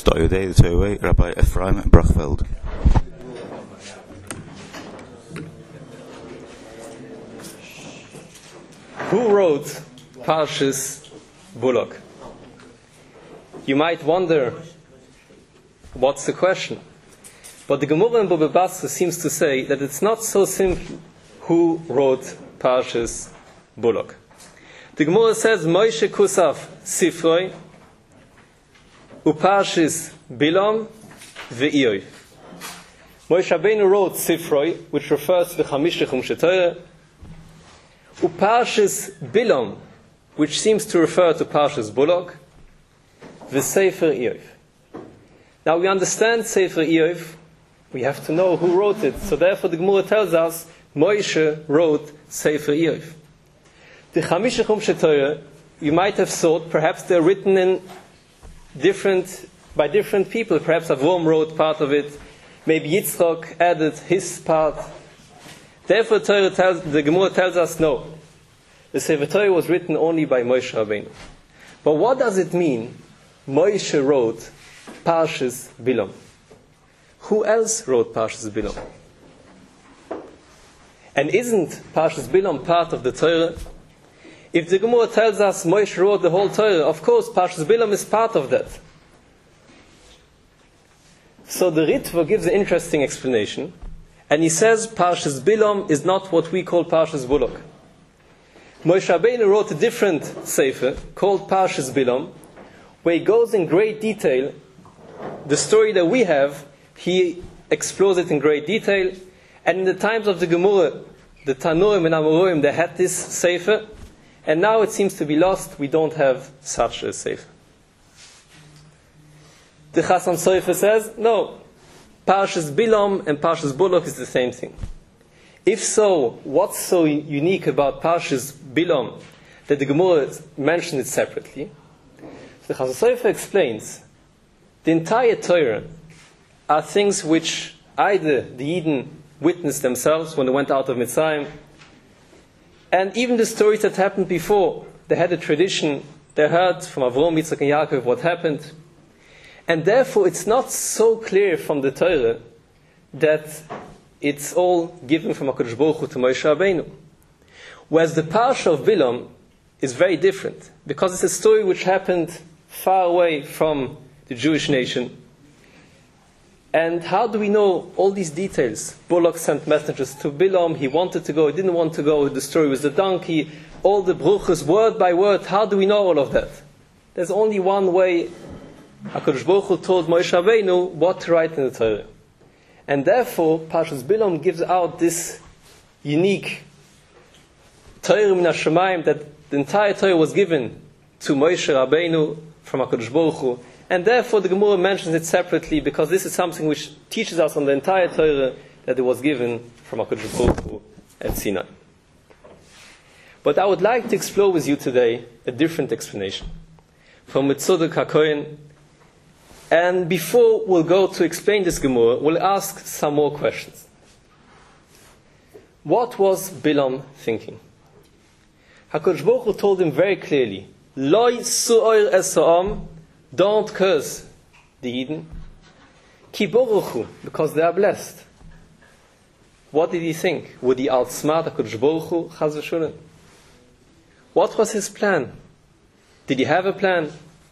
Stoyodei the Torah, Rabbi Ephraim Brachfeld. Who wrote Parshas Bullock? You might wonder, what's the question? But the Gemara in Baba Basra seems to say that it's not so simple who wrote Parshas Bullock. The Gemara says, Moshe Kusav Sifroi, Uparshas Bilam Ve'iyov. Moshe Rabbeinu wrote Sifroi, which refers to the Chamisha Chumshei Torah. Uparshas Bilam, which seems to refer to Parshas Bullock. V'Sefer Iyov. Now we understand Sefer Iyov, we have to know who wrote it. So therefore the Gemara tells us, Moshe wrote Sefer Iyov. The Chamisha Chumshei Torah, you might have thought, perhaps they're written by different people. Perhaps Avram wrote part of it. Maybe Yitzchak added his part. Therefore, the Gemara tells us no. The Sefer Torah was written only by Moshe Rabbeinu. But what does it mean? Moshe wrote Parshas Bilam. Who else wrote Parshas Bilam? And isn't Parshas Bilam part of the Torah? If the Gemara tells us Moshe wrote the whole Torah, of course Parshas Bilam is part of that. So the Ritva gives an interesting explanation, and he says Parshas Bilam is not what we call Parshas Bullock. Moshe Rabbeinu wrote a different sefer called Parshas Bilam, where he goes in great detail. The story that we have, he explores it in great detail, and in the times of the Gemara, the Tanurim and Amoraim, they had this sefer, and now it seems to be lost. We don't have such a sefer. The Chasam Sofer says, no, Parshas Bilam and Parshas Bullock is the same thing. If so, what's so unique about Parshas Bilam that the Gemara mentioned it separately? So the Chasam Sofer explains, the entire Torah are things which either the Yidden witnessed themselves when they went out of Mitzrayim, and even the stories that happened before. They had a tradition, they heard from Avram, Yitzchak and Yaakov what happened. And therefore it's not so clear from the Torah that it's all given from HaKadosh Baruch Hu to Moshe Rabbeinu. Whereas the Parsha of Bilam is very different, because it's a story which happened far away from the Jewish nation. And how do we know all these details? Bullock sent messengers to Bilam, he wanted to go, he didn't want to go, the story was the donkey, all the bruchas, word by word. How do we know all of that? There's only one way. HaKadosh Baruch Hu told Moshe Rabbeinu what to write in the Torah. And therefore, Parshas Bilam gives out this unique Torah min HaShamayim, that the entire Torah was given to Moshe Rabbeinu from HaKadosh Baruch Hu. And therefore the Gemara mentions it separately, because this is something which teaches us on the entire Torah that it was given from HaKadosh Baruch Hu at Sinai. But I would like to explore with you today a different explanation from Tzadok HaKohen. And before we'll go to explain this Gemara, we'll ask some more questions. What was Bilam thinking? HaKadosh Baruch Hu told him very clearly, Loi su'oir esa'am, don't curse the Eden. Ki boruchu, because they are blessed. What did he think? Would he outsmart HaKadosh Baruch Hu? Chaz v'shulen. What was his plan? Did he have a plan?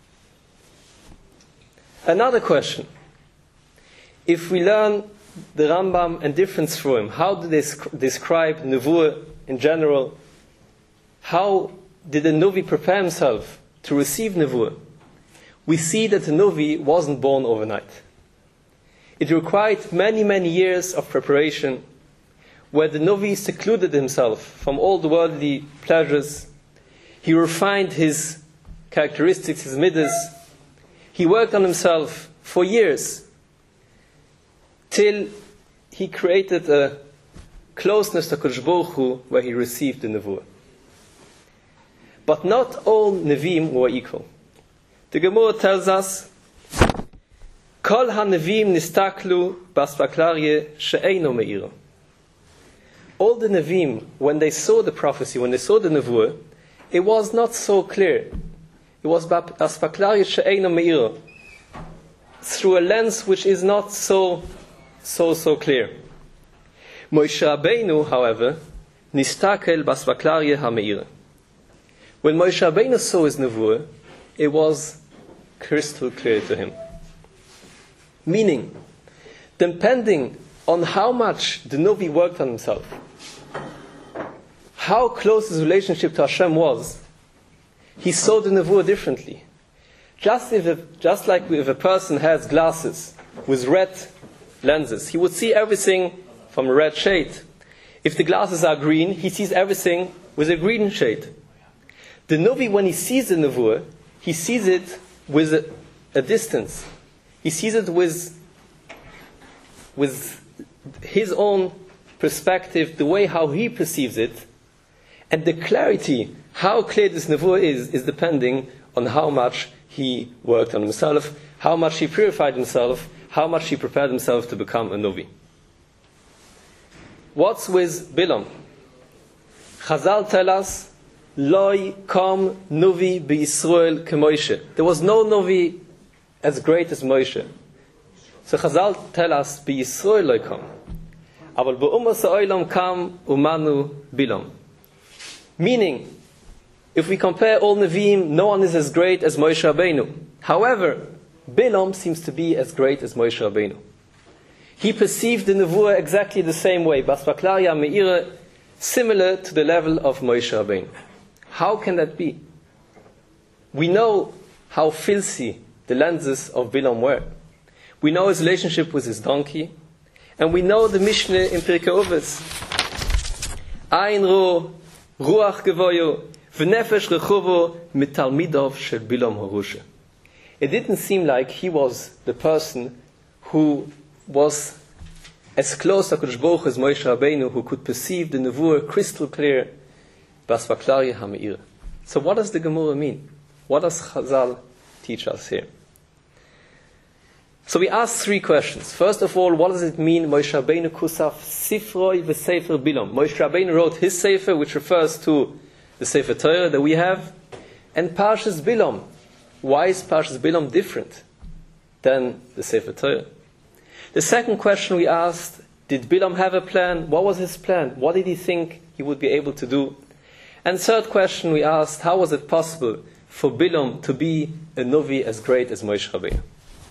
Another question. If we learn the Rambam and different Sforim, how do they describe Nevuah in general? How did the Novi prepare himself to receive Nevuah? We see that the Novi wasn't born overnight. It required many, many years of preparation, where the Novi secluded himself from all the worldly pleasures. He refined his characteristics, his midas. He worked on himself for years, till he created a closeness to HaKadosh Baruch Hu, where he received the Nevuah. But not all Nevi'im were equal. The Gemara tells us, Kol ha-Nevi'im nistaklu b'aspaklaryeh she'eino me'iro. All the Nevi'im, when they saw the prophecy, when they saw the Nevuah, it was not so clear. It was b'aspaklaryeh she'eino me'iro. through a lens which is not so clear. Moshe Rabbeinu, however, nistakel basvaklarie hameire. When Moshe Rabbeinu saw his nevuah, it was crystal clear to him. Meaning, depending on how much the Novi worked on himself, how close his relationship to Hashem was, he saw the nevuah differently. Just like if a person has glasses with red lenses, he would see everything from a red shade. If the glasses are green, he sees everything with a green shade. The Novi, when he sees the nevuah, he sees it with a distance. He sees it with his own perspective, the way how he perceives it, and the clarity, how clear this nevuah is depending on how much he worked on himself, how much he purified himself, how much he prepared himself to become a Novi. What's with Bilam? Chazal tell us, Loi kam Novi beYisrael keMoshe. There was no Novi as great as Moshe. So Chazal tell us, beYisrael loi kam. Aval be'ummas ha'olam kam umanu Bilam. Meaning, if we compare all Nevi'im, no one is as great as Moshe Rabbeinu. However, Bilam seems to be as great as Moshe Rabbeinu. He perceived the Nevuah exactly the same way, Basvaklaria Me'ira, similar to the level of Moshe Rabbeinu. How can that be? We know how filthy the lenses of Bilam were. We know his relationship with his donkey, and we know the Mishnah in Pirkei Avos. Ein ro, ruach gevoyo, v'nefesh rechuvo mitalmidov shel Bilam harusha. It didn't seem like he was the person who was as close to HaKadosh Baruch Hu as Moshe Rabbeinu, who could perceive the Nevuah crystal clear, basvaklaria hameir. So what does the Gemara mean? What does Chazal teach us here? So we ask three questions. First of all, what does it mean, Moshe Rabbeinu kusaf sifroi v'sefer Bilam? Moshe Rabbeinu wrote his sefer, which refers to the Sefer Torah that we have, and Parshas Bilam. Why is Parshas Bilam different than the Sefer Torah? The second question we asked, did Bilam have a plan? What was his plan? What did he think he would be able to do? And third question we asked, how was it possible for Bilam to be a Novi as great as Moshe Rabbeinu?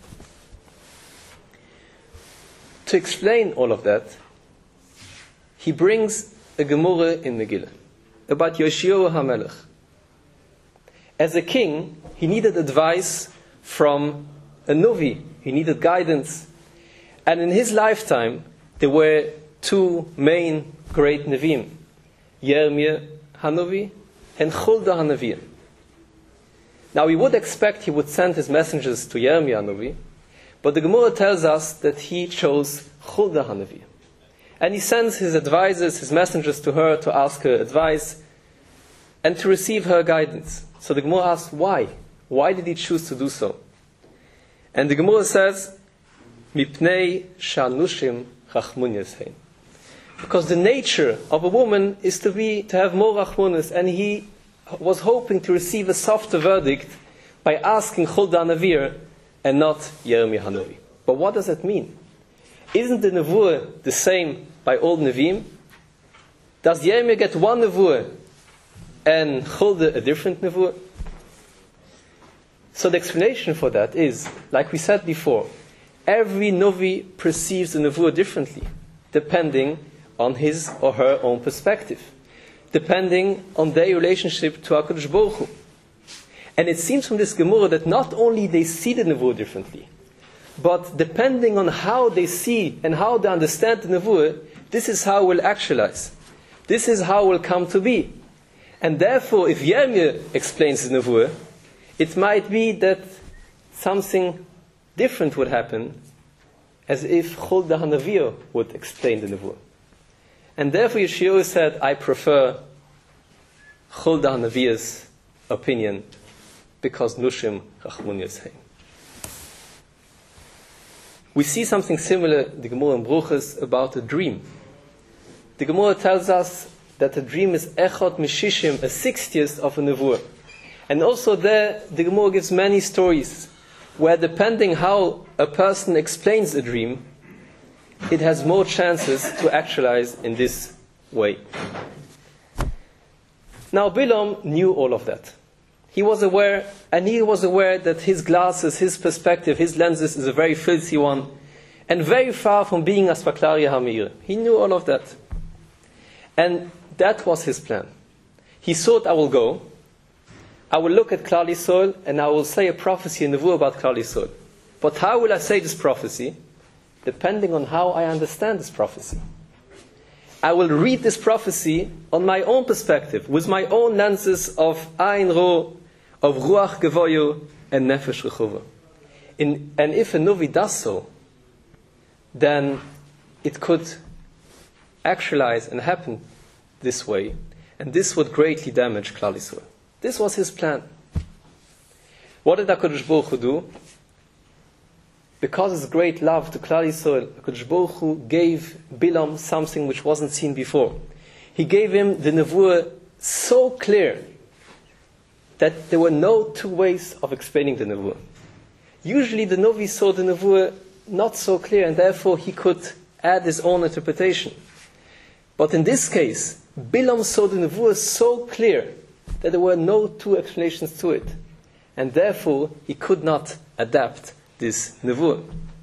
To explain all of that, he brings a Gemara in Megillah about Yoshiyahu HaMelech. As a king, he needed advice from a Novi. He needed guidance. And in his lifetime, there were two main great Nevi'im, Yirmiyah HaNovi and Huldah HaNaviah. Now we would expect he would send his messengers to Yirmiyah HaNovi, but the Gemara tells us that he chose Huldah HaNaviah. And he sends his advisors, his messengers to her to ask her advice and to receive her guidance. So the Gemara asks, why? Why did he choose to do so? And the Gemara says, Mipnei shanushim rachmunyas hein. Because the nature of a woman is to have more rachmunas, and he was hoping to receive a softer verdict by asking Huldah HaNaviah and not Yirmiyah HaNovi. But what does that mean? Isn't the Nevuah the same by all Nevi'im? Does Yirmiyah get one Nevuah and Huldah a different Nevuah? So the explanation for that is, like we said before, every Novi perceives the Nevuah differently, depending on his or her own perspective, depending on their relationship to HaKadosh Baruch Hu. And it seems from this Gemara that not only they see the Nevuah differently, but depending on how they see and how they understand the Nevuah, this is how it will actualize. This is how it will come to be. And therefore, if Yirmiyah explains the Nevuah, it might be that something different would happen, as if Huldah HaNaviah would explain the Nevuah. And therefore Yeshayahu said, I prefer Huldah HaNaviah's opinion, because Nushim Rachmunyas Hein. We see something similar in the Gemara in Bruchos about a dream. The Gemara tells us that a dream is Echot Mishishim, a 60th of a Nevuah. And also there, the Gemara gives many stories where depending how a person explains a dream, it has more chances to actualize in this way. Now Bilam knew all of that. He was aware that his glasses, his perspective, his lenses is a very filthy one, and very far from being Aspaklaria HaMeir. He knew all of that. And that was his plan. He thought, I will go, I will look at Klal Yisrael, and I will say a prophecy in the Nevuah about Klal Yisrael. But how will I say this prophecy? Depending on how I understand this prophecy. I will read this prophecy on my own perspective, with my own lenses of Ayin Ro, of Ruach Gevoyu, and Nefesh Rechuva. And if a Nuvi does so, then it could actualize and happen this way, and this would greatly damage Klal Yisrael. This was his plan. What did HaKadosh Baruch Hu do? Because of his great love to Klal Yisrael, HaKadosh Baruch Hu gave Bilam something which wasn't seen before. He gave him the Nevuah so clear that there were no two ways of explaining the Nevuah. Usually the Novi saw the Nevuah not so clear, and therefore he could add his own interpretation. But in this case, Bilam saw the Nevuah so clear that there were no two explanations to it. And therefore, he could not adapt this Nevuah.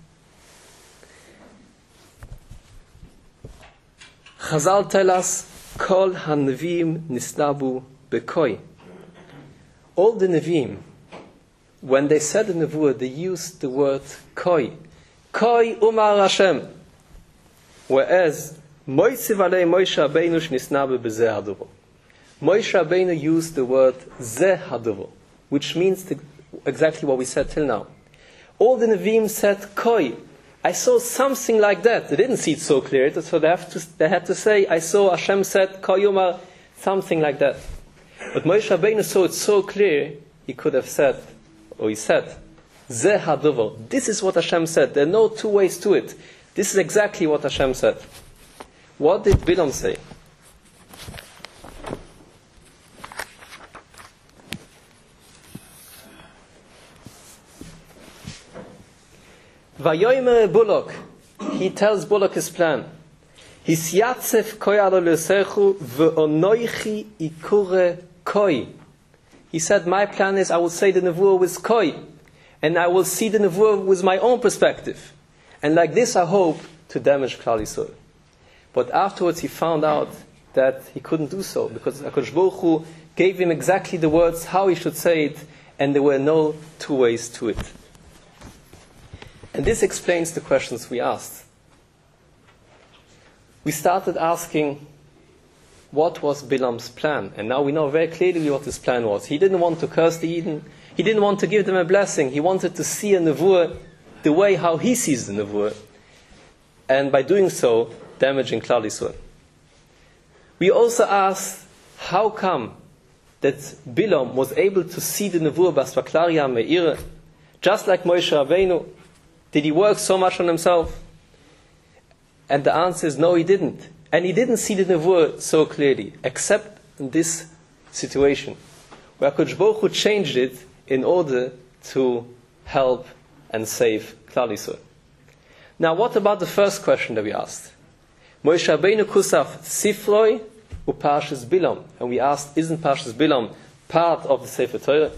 Chazal tell us, Kol ha-Neviim nisnabu bekoi. All the Neviim, when they said the Nevuah, they used the word koi. Koi umar Hashem. Whereas, Moisiv alei Moshe Rabbeinu shnisnabu bezeh hadovo. Moshe Rabbeinu used the word zeh hadovo, which means exactly what we said till now. All the Nevi'im said koi. I saw something like that. They didn't see it so clear, so they had to say, I saw Hashem said koi umar, something like that. But Moshe Rabbeinu saw it so clear, he could have said, or he said, zeh hadovo. This is what Hashem said. There are no two ways to it. This is exactly what Hashem said. What did Bilam say? Vayomer Bullock, he tells Bullock his plan. Hisyatzef koi alo lesechu ve'onoichi ikure koi. He said, my plan is I will say the Nevuah with koi, and I will see the Nevuah with my own perspective. And like this I hope to damage Klal Yisrael. But afterwards he found out that he couldn't do so, because HaKadosh Baruch Hu gave him exactly the words, how he should say it, and there were no two ways to it. And this explains the questions we asked. We started asking, what was Bilam's plan? And now we know very clearly what his plan was. He didn't want to curse the Eden. He didn't want to give them a blessing. He wanted to see a Nevuah the way how he sees the Nevuah. And by doing so, damaging Klal Yisrael. We also asked, how come that Bilam was able to see the Nevuah Baspaklaria Me'ira, just like Moshe Rabbeinu? Did he work so much on himself? And the answer is no, he didn't. And he didn't see the Nevuah so clearly, except in this situation, where HaKadosh Baruch Hu changed it in order to help and save Klal Yisrael. Now, what about the first question that we asked? Moshe Rabbeinu Kusaf Sifroi u Parshas Bilam. And we asked, isn't Parshas Bilam part of the Sefer Torah?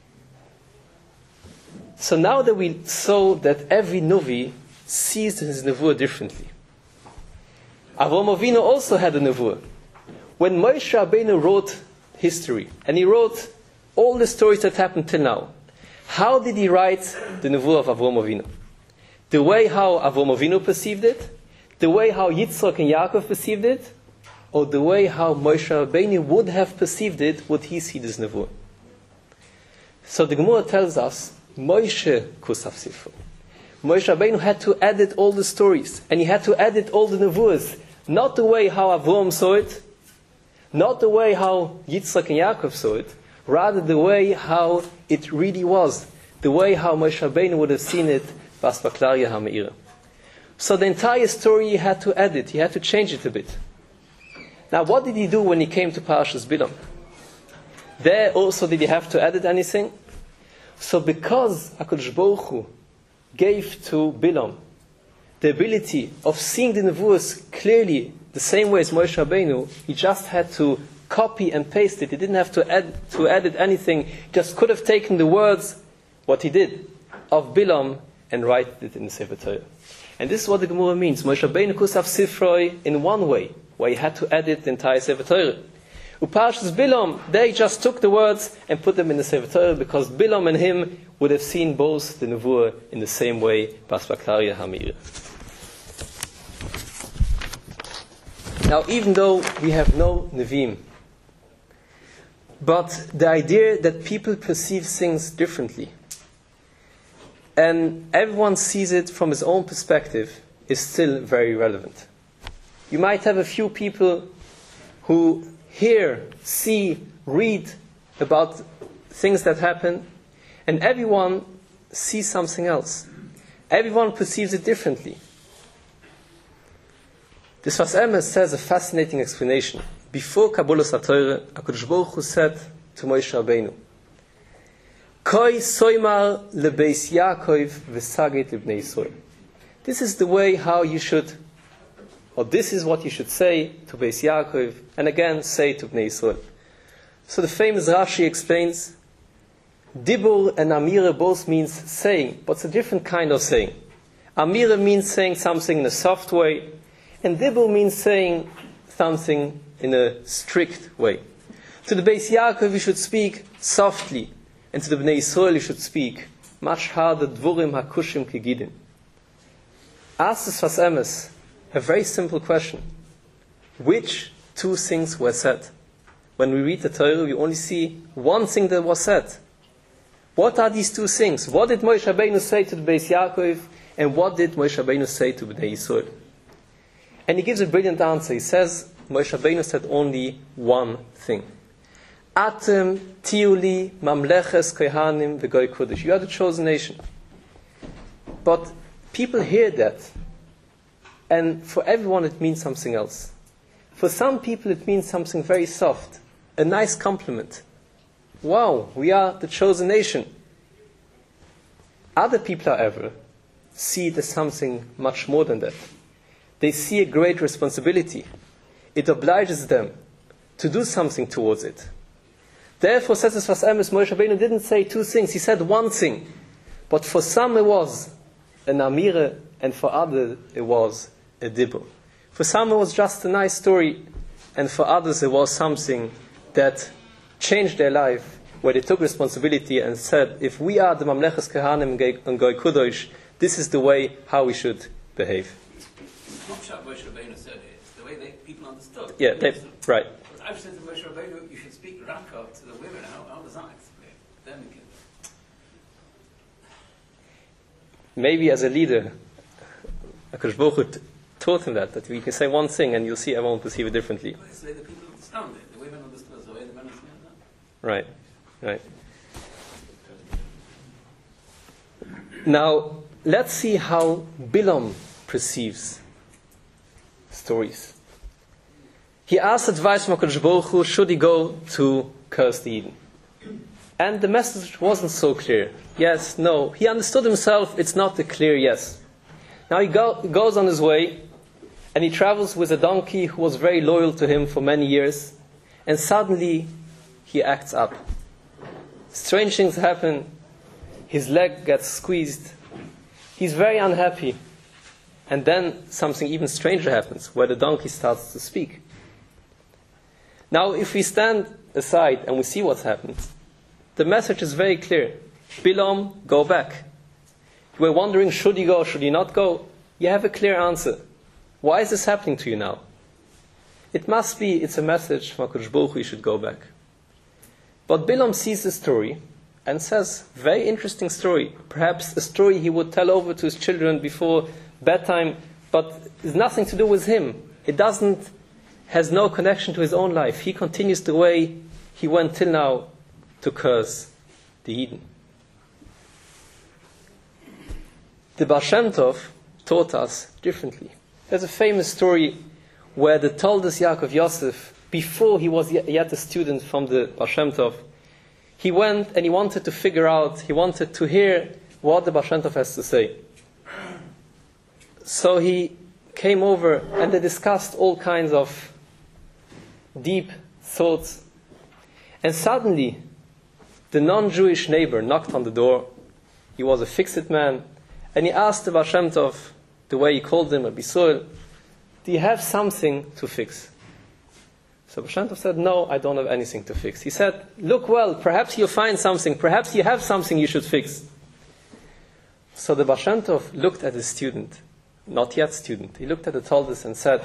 So now that we saw that every Nuvi sees his Nevuah differently. Avraham Avinu also had a Nevuah. When Moshe Rabbeinu wrote history, and he wrote all the stories that happened till now, how did he write the Nevuah of Avraham Avinu? The way how Avraham Avinu perceived it, the way how Yitzchak and Yaakov perceived it, or the way how Moshe Rabbeinu would have perceived it, would he see this Nevuah? So the Gemara tells us, Moshe Kusaf Sifro. Moshe Rabbeinu had to edit all the stories, and he had to edit all the Nevuahs, not the way how Avraham saw it, not the way how Yitzchak and Yaakov saw it, rather the way how it really was, the way how Moshe Rabbeinu would have seen it, Baspaklaria HaMe'ira. So the entire story he had to edit, he had to change it a bit. Now what did he do when he came to Parshas Bilam? There also did he have to edit anything? So because HaKadosh Baruch Hu gave to Bilam the ability of seeing the Nevuos clearly the same way as Moshe Rabbeinu, he just had to copy and paste it. He didn't have to edit anything. He just could have taken the words, what he did, of Bilam and write it in the Sefer Torah. And this is what the Gemara means. Moshe Rabbeinu Kusav Sifroi in one way, where he had to edit the entire Sefer Torah. Uparshas Bilam, they just took the words and put them in the Sefer Torah because Bilam and him would have seen both the Nevuah in the same way, Basbaktaria Hamir. Now, even though we have no Nevi'im, but the idea that people perceive things differently, and everyone sees it from his own perspective, is still very relevant. You might have a few people who hear, see, read about things that happen, and everyone sees something else. Everyone perceives it differently. The Sfas Emes says a fascinating explanation. Before Kabbalas HaTorah, HaKadosh Baruch Hu said to Moshe Rabbeinu, Koi soymar lebeis Yaakov v'saget lebnei Yisrael. This is the way how you should, or this is what you should say to Beis Yaakov, and again say to Bnei Yisrael. So the famous Rashi explains, Dibur and Amira both means saying, but it's a different kind of saying. Amira means saying something in a soft way, and Dibur means saying something in a strict way. To the Beis Yaakov you should speak softly, and to the Bnei Yisrael you should speak much harder, Dvurim hakushim kegidin. Ask the Sfas Emes a very simple question. Which two things were said? When we read the Torah, we only see one thing that was said. What are these two things? What did Moshe Rabbeinu say to the Beis Yaakov, and what did Moshe Rabbeinu say to Bnei Yisrael? And he gives a brilliant answer. He says, Moshe Rabbeinu said only one thing. Atem tiuli mamleches kohanim v'goy kodesh. You are the chosen nation. But people hear that, and for everyone it means something else. For some people it means something very soft, a nice compliment. Wow, we are the chosen nation. Other people, however, see it as something much more than that. They see a great responsibility. It obliges them to do something towards it. Therefore, says the Sfas Emes, Moshe Rabbeinu didn't say two things. He said one thing. But for some it was an amira, and for others it was a dibur. For some it was just a nice story, and for others it was something that changed their life, where they took responsibility and said, if we are the Mamleches Kohanim and Goy Kudosh, this is the way how we should behave. Not what Moshe Rabbeinu said, it's the way people understood. Yeah, right. But I've said to Moshe Rabbeinu, you should speak Raka to the women. How does that explain? Then we can... Maybe as a leader, HaKadosh Baruch Hu taught him that we can say one thing and you'll see everyone perceive it differently. Well, it's the way the people understand it. The women understood it, the way the men understand that. Right, right. Now, let's see how Bilam perceives stories. He asked advice from HaKadosh Baruch Hu, should he go to curse the Eden? And the message wasn't so clear. Yes, no. He understood himself, it's not a clear yes. Now he goes on his way, and he travels with a donkey who was very loyal to him for many years, and suddenly he acts up. Strange things happen. His leg gets squeezed. He's very unhappy. And then something even stranger happens, where the donkey starts to speak. Now, if we stand aside and we see what's happened, the message is very clear. Bilam, go back. You were wondering, should he go, should he not go? You have a clear answer. Why is this happening to you now? It must be, it's a message from HaKadosh Baruch Hu, you should go back. But Bilam sees the story and says, very interesting story. Perhaps a story he would tell over to his children before bedtime, but it's nothing to do with him. It has no connection to his own life. He continues the way he went till now to curse the Eden. The Baal Shem Tov taught us differently. There's a famous story where the Toldos Yaakov Yosef, before he was yet a student from the Baal Shem Tov, he went and he wanted to figure out, he wanted to hear what the Baal Shem Tov has to say. So he came over and they discussed all kinds of deep thoughts. And suddenly, the non-Jewish neighbor knocked on the door. He was a fixed man. And he asked the Baal Shem Tov, the way he called him, Rabbi Soel, do you have something to fix? So Baal Shem Tov said, no, I don't have anything to fix. He said, look well, perhaps you'll find something. Perhaps you have something you should fix. So the Baal Shem Tov looked at his student, not yet student. He looked at the Talmud and said,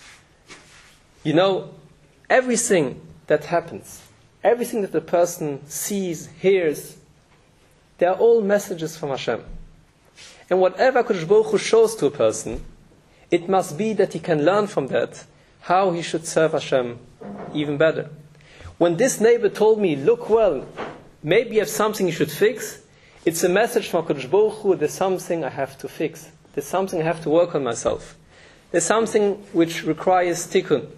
you know, everything that happens, everything that the person sees, hears, they are all messages from Hashem. And whatever HaKadosh Baruch Hu shows to a person, it must be that he can learn from that how he should serve Hashem even better. When this neighbor told me, look well, maybe you have something you should fix, it's a message from HaKadosh Baruch Hu, there's something I have to fix. There's something I have to work on myself. There's something which requires tikkun.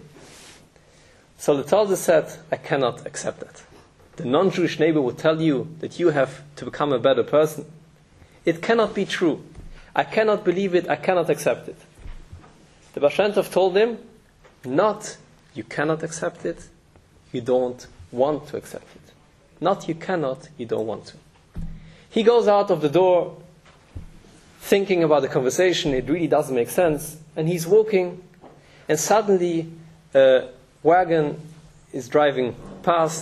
So the Talmud said, I cannot accept that. The non-Jewish neighbor would tell you that you have to become a better person. It cannot be true. I cannot believe it. I cannot accept it. The Baal Shem Tov told him, not you cannot accept it, you don't want to accept it. Not you cannot, you don't want to. He goes out of the door thinking about the conversation. It really doesn't make sense. And he's walking, and suddenly a wagon is driving past,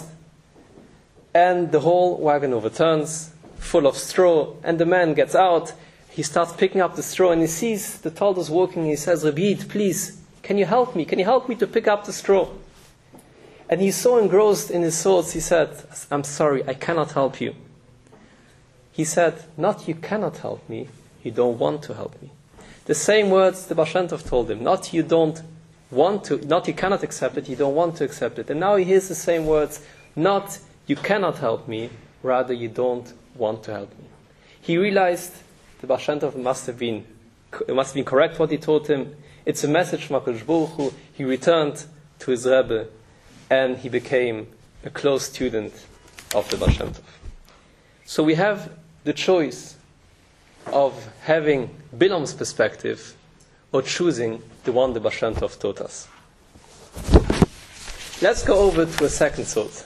and the whole wagon overturns, full of straw, and the man gets out. He starts picking up the straw, and he sees the Talmud walking. He says, Rabbi, please, can you help me? Can you help me to pick up the straw? And he's so engrossed in his thoughts, he said, I'm sorry, I cannot help you. He said, not you cannot help me, you don't want to help me. The same words the Baal Shem Tov told him, not you don't want to, not you cannot accept it, you don't want to accept it. And now he hears the same words, not you cannot help me, rather you don't want to help me. He realized the Baal Shem Tov must have been correct what he taught him. It's a message from HaKadosh Baruch Hu. He returned to his Rebbe and he became a close student of the Baal Shem Tov. So we have the choice of having Bilam's perspective or choosing the one the Baal Shem Tov taught us. Let's go over to a second thought.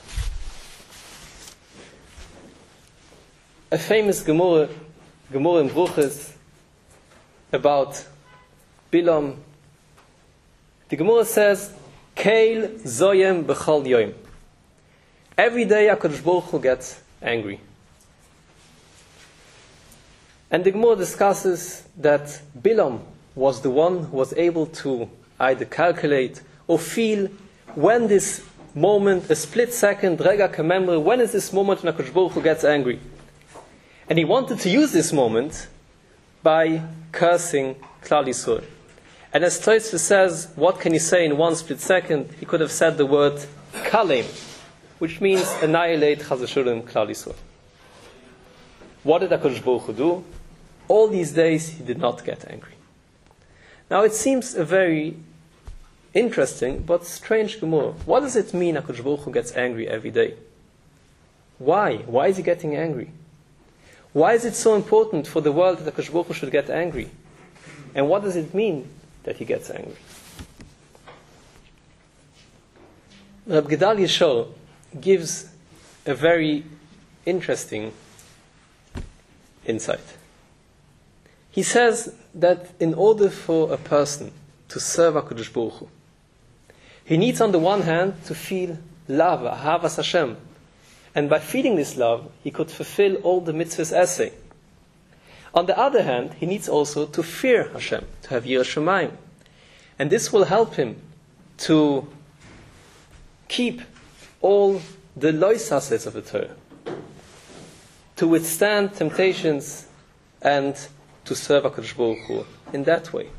A famous Gemara in Bruches about Bilam. The Gemara says, Keil zoyem b'chol yoim. Every day HaKadosh Baruch Hu gets angry. And the Gemara discusses that Bilam was the one who was able to either calculate or feel when this moment, a split second, rega kememre, when is this moment when HaKadosh Baruch Hu gets angry? And he wanted to use this moment by cursing Klal Yisrael. And as Tosfos says, what can you say in one split second? He could have said the word kalem, which means annihilate Chas v'sholem Klal Yisrael. What did HaKadosh Baruch Hu do? All these days he did not get angry. Now it seems a very interesting but strange Gemara. What does it mean HaKadosh Baruch Hu gets angry every day? Why? Why is he getting angry? Why is it so important for the world that HaKadosh Baruch Hu should get angry? And what does it mean that he gets angry? Reb Gedal Yeshua gives a very interesting insight. He says that in order for a person to serve HaKadosh Baruch Hu, he needs on the one hand to feel love, ahavas Hashem. And by feeling this love, he could fulfill all the mitzvahs essay. On the other hand, he needs also to fear Hashem, to have Yiras Shamayim. And this will help him to keep all the loisasets of the Torah, to withstand temptations and to serve HaKadosh Baruch Hu in that way.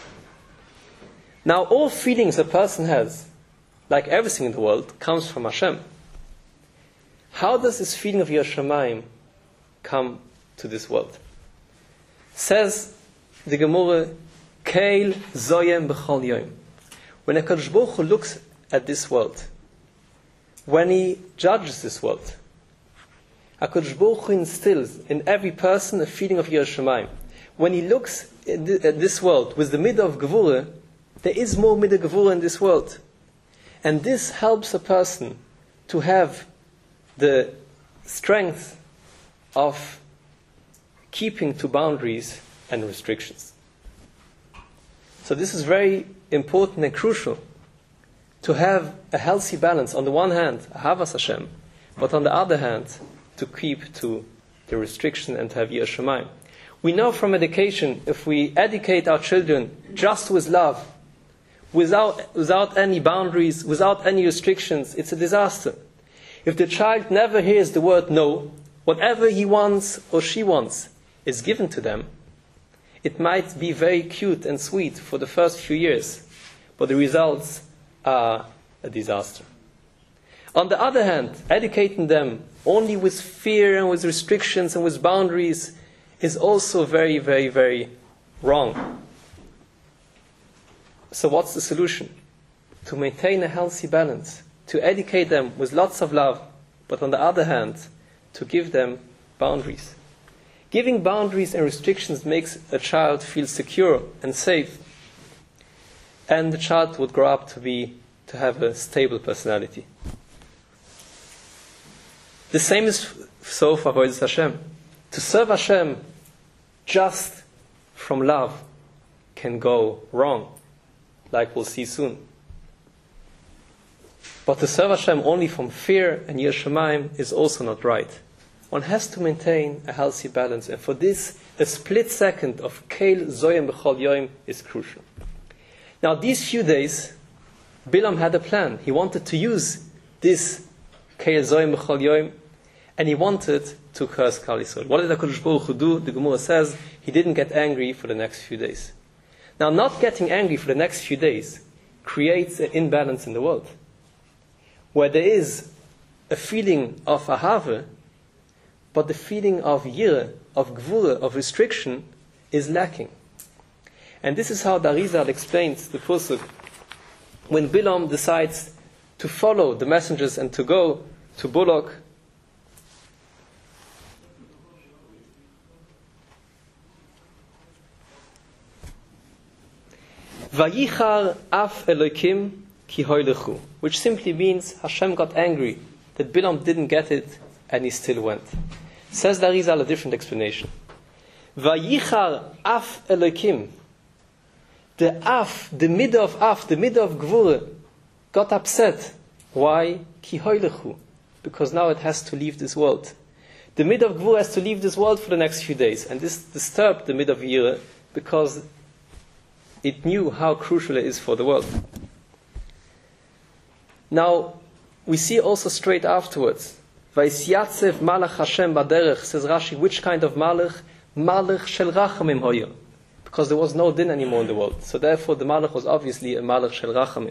Now, all feelings a person has, like everything in the world, comes from Hashem. How does this feeling of Yiras Shamayim come to this world? Says the Gemara, Keil zoyem b'chol yoim. When HaKadosh Baruch Hu looks at this world, when he judges this world, HaKadosh Baruch Hu instills in every person a feeling of Yiras Shamayim. When he looks at this world with the midah of Gevurah, there is more midah Gevurah in this world. And this helps a person to have the strength of keeping to boundaries and restrictions. So this is very important and crucial, to have a healthy balance. On the one hand, Ahavas Hashem, but on the other hand, to keep to the restriction and to have Yiras Shamayim. We know from education, if we educate our children just with love, without any boundaries, without any restrictions, it's a disaster. If the child never hears the word no, whatever he wants or she wants is given to them, it might be very cute and sweet for the first few years, but the results are a disaster. On the other hand, educating them only with fear and with restrictions and with boundaries is also very, very, very wrong. So what's the solution? To maintain a healthy balance, to educate them with lots of love, but on the other hand, to give them boundaries. Giving boundaries and restrictions makes a child feel secure and safe, and the child would grow up to have a stable personality. The same is so for Avodas Hashem. To serve Hashem just from love can go wrong, like we'll see soon. But to serve Hashem only from fear and Yiras Shamayim is also not right. One has to maintain a healthy balance, and for this, a split second of Keil Zoyim B'chol Yoim is crucial. Now, these few days, Bilam had a plan. He wanted to use this Keil Zoyim B'chol Yoim, and he wanted to curse Klal Yisrael. What did HaKadosh Baruch Hu do? The Gemara says he didn't get angry for the next few days. Now, not getting angry for the next few days creates an imbalance in the world, where there is a feeling of ahava, but the feeling of yirah, of gvura, of restriction is lacking. And this is how the Arizal explains the Pusuk. When Bilam decides to follow the messengers and to go to Bullock, Vayichar af Elokim ki hoylechu, which simply means Hashem got angry that Bilam didn't get it and he still went. Says the Arizal a different explanation. Vayichar af Elokim, the midah of af, the midah of Gvura, got upset. Why? Ki hoylechu, because now it has to leave this world. The midah of Gvura has to leave this world for the next few days, and this disturbed the midah of Yirah because it knew how crucial it is for the world. Now, we see also straight afterwards, Vayisyatzev malach Hashem baderech, says Rashi, which kind of malach? Malach shel rachamim hoyer. Because there was no din anymore in the world. So therefore the malach was obviously a malach shel rachamim.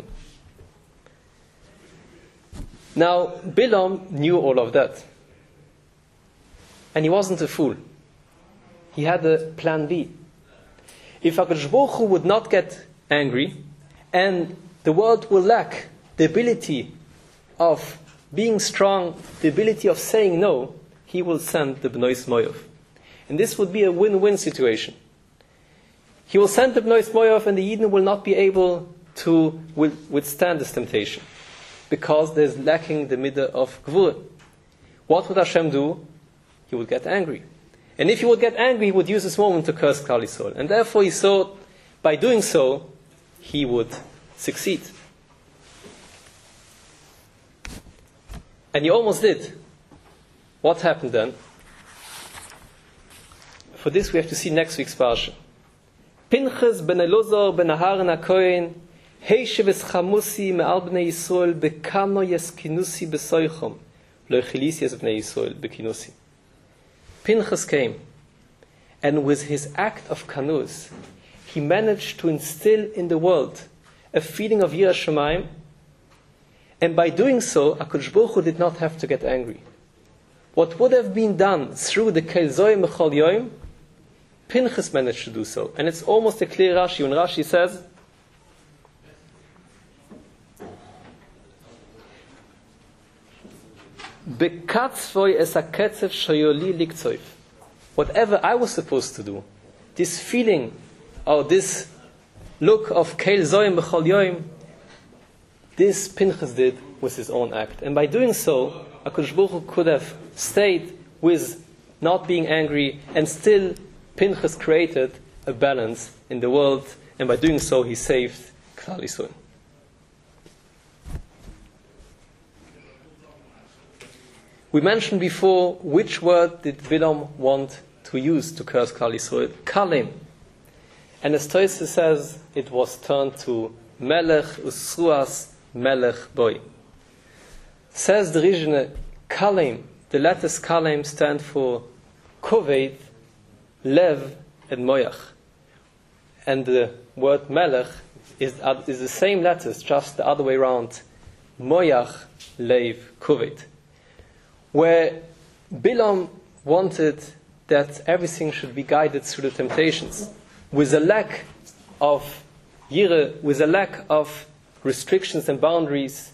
Now, Bilam knew all of that. And he wasn't a fool. He had a plan B. If HaKadosh Baruch Hu would not get angry, and the world will lack the ability of being strong, the ability of saying no, he will send the Bnois Moav. And this would be a win-win situation. He will send the Bnois Moav, and the Yidden will not be able to withstand this temptation, because there's lacking the midah of Gvur. What would Hashem do? He would get angry. And if he would get angry, he would use this moment to curse Klal Yisrael. And therefore he thought, by doing so, he would succeed. And he almost did. What happened then? For this we have to see next week's parsha. Pinchas ben Elozar ben Aharon HaKohen Heishe v'schamusi me'al bnei Yisrael bekano yeskinusi besoichom lo chilisi es bnei Yisrael bekinusi. Pinchas came, and with his act of kanuz, he managed to instill in the world a feeling of Yiras Shamayim, and by doing so, HaKadosh Baruch Hu did not have to get angry. What would have been done through the Keil Zoyim B'chol Yoim, Pinchas managed to do so. And it's almost a clear Rashi, when Rashi says, Bekatzvoi es haketzev shoyoli liktzoif. Whatever I was supposed to do, this feeling, or this look of Keil Zoyim B'chol Yoim, this Pinchas did with his own act. And by doing so, HaKadosh Baruch Hu could have stayed with not being angry, and still Pinchas created a balance in the world, and by doing so he saved Klal Yisrael. We mentioned before which word did Bilam want to use to curse Klal Yisrael? Kalim. And as Tosfos says, it was turned to Melech Usruas Melech Boy. Says the Rishon, Kalim, the letters Kalim stand for Koved, Lev, and Moyach. And the word Melech is the same letters, just the other way around. Moyach, Lev, Koved. Where Bilam wanted that everything should be guided through the temptations, with a lack of yireh, with a lack of restrictions and boundaries,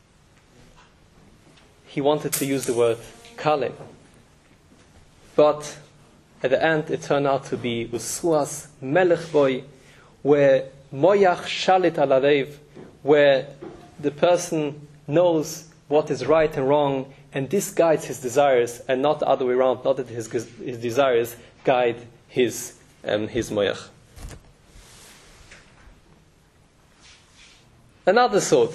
he wanted to use the word Kalim. But at the end it turned out to be Usruas Melech Boy, where Moyach Shalit Alarev, where the person knows what is right and wrong, and this guides his desires, and not the other way around, not that his desires guide his Moyach. Another thought,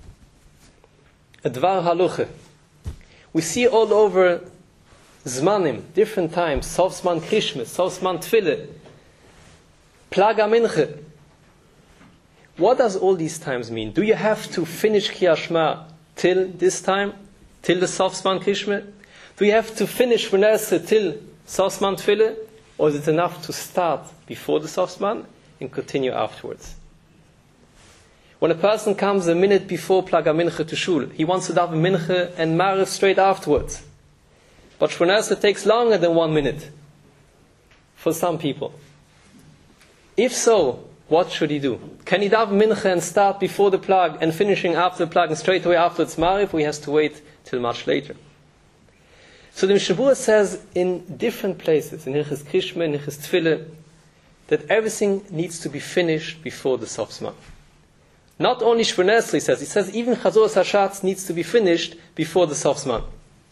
a Dvar Haluche. We see all over Zmanim, different times, Sof Zman Krishma, Sof Zman Tfile, Plaga Minche. What does all these times mean? Do you have to finish Kriyat Shema till this time? Till the Sof Zman Krishma? Do you have to finish Shmoneh till Sof Zman Tfile? Or is it enough to start before the Sof Zman and continue afterwards? When a person comes a minute before Plaga Mincha to Shul, he wants to daven Mincha and Maariv straight afterwards. But Shmoneh takes longer than 1 minute for some people. If so, what should he do? Can he daven Mincha and start before the Plag and finishing after the Plag and straight away afterwards Maariv, or he has to wait till much later? So the Mishnah Berurah says in different places, in Hilchos Krishma, in Hilchos Tefillah, that everything needs to be finished before the Sof Zman. Not only Shmoneh, he says even Chazor Hashatz needs to be finished before the Sof Zman.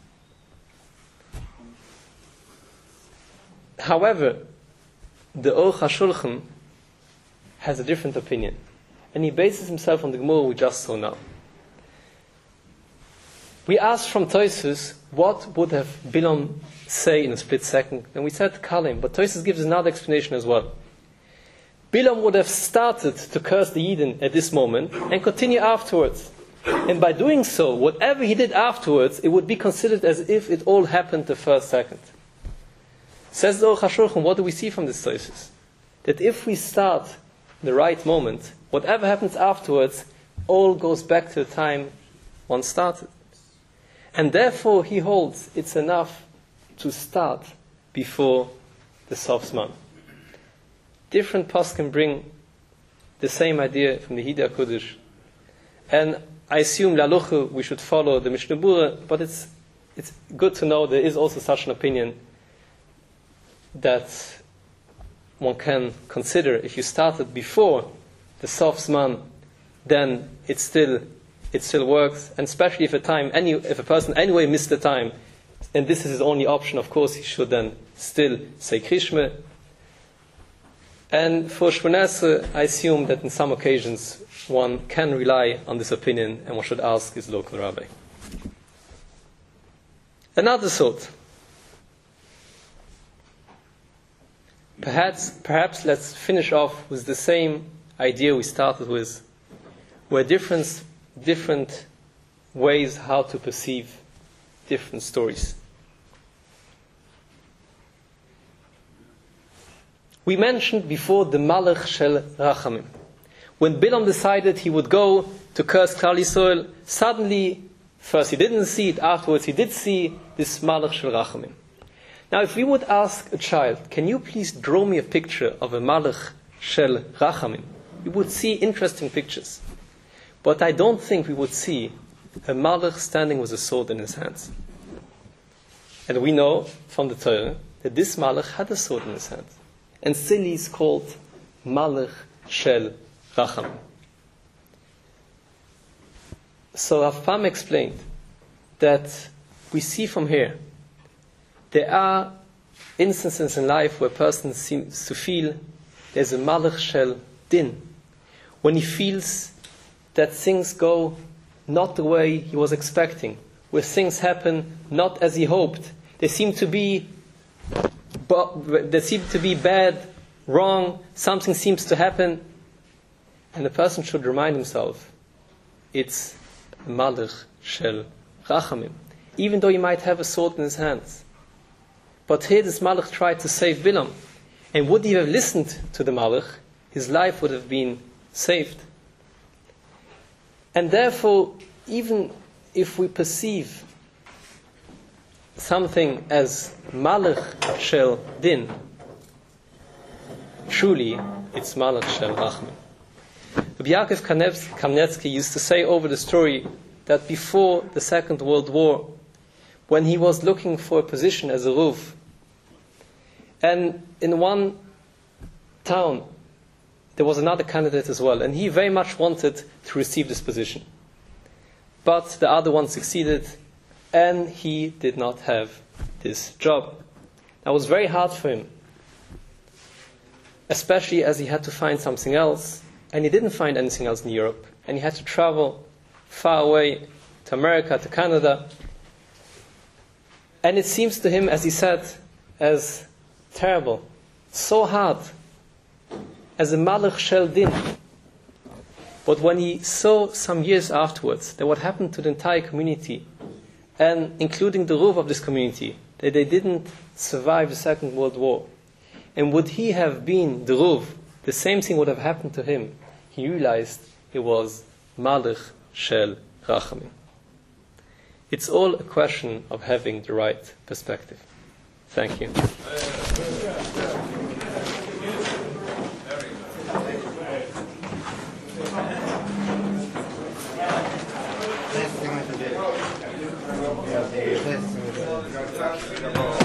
However, the Aruch HaShulchan has a different opinion, and he bases himself on the Gemara we just saw now. We asked from Tosfos, what would have Bilam say in a split second? And we said Kalim, but Tosfos gives another explanation as well. Bilam would have started to curse the Yidden at this moment and continue afterwards. And by doing so, whatever he did afterwards, it would be considered as if it all happened the first second. Says the Aruch HaShulchan, what do we see from this Tosfos? That if we start the right moment, whatever happens afterwards, all goes back to the time one started. And therefore he holds it's enough to start before the Sof Zman. Different poskim bring the same idea from the Hidei HaKodesh. And I assume Laluchu we should follow the Mishnah Berurah, but it's good to know there is also such an opinion that one can consider. If you started before the Sof Zman, then it still works, and especially if a person anyway missed the time, and this is his only option, of course he should then still say Krishma. And for Shmoneh, I assume that in some occasions one can rely on this opinion, and one should ask his local rabbi. Another thought. Perhaps let's finish off with the same idea we started with, where different ways how to perceive different stories. We mentioned before the Malach Shel Rachamim. When Bilam decided he would go to curse Klal Yisrael, suddenly, first he didn't see it, afterwards he did see this Malach Shel Rachamim. Now if we would ask a child, can you please draw me a picture of a Malach Shel Rachamim? You would see interesting pictures. But I don't think we would see a Malach standing with a sword in his hands. And we know from the Torah that this Malach had a sword in his hand. And still he's called Malach Shel Rachamim. So Rav Pam explained that we see from here there are instances in life where a person seems to feel there's a Malach Shel Din, when he feels that things go not the way he was expecting, where things happen not as he hoped. They seem to be bad, wrong, something seems to happen, and the person should remind himself, it's Malach Shel Rachamim, even though he might have a sword in his hands. But here this Malach tried to save Bilam, and would he have listened to the Malach, his life would have been saved. And therefore, even if we perceive something as Malach Shel Din, truly it's Malach Shel Rachamim. Rabbi Yaakov Kamnetsky used to say over the story that before the Second World War, when he was looking for a position as a Ruv, and in one town there was another candidate as well, and he very much wanted to receive this position. But the other one succeeded, and he did not have this job. That was very hard for him, especially as he had to find something else, and he didn't find anything else in Europe, and he had to travel far away to America, to Canada. And it seems to him, as he said, as terrible, so hard, as a Malach Shel Din. But when he saw some years afterwards that what happened to the entire community, and including the Ruv of this community, that they didn't survive the Second World War, and would he have been the Ruv, the same thing would have happened to him, he realized it was Malach Shel Rachamim. It's all a question of having the right perspective. Thank you. Yes.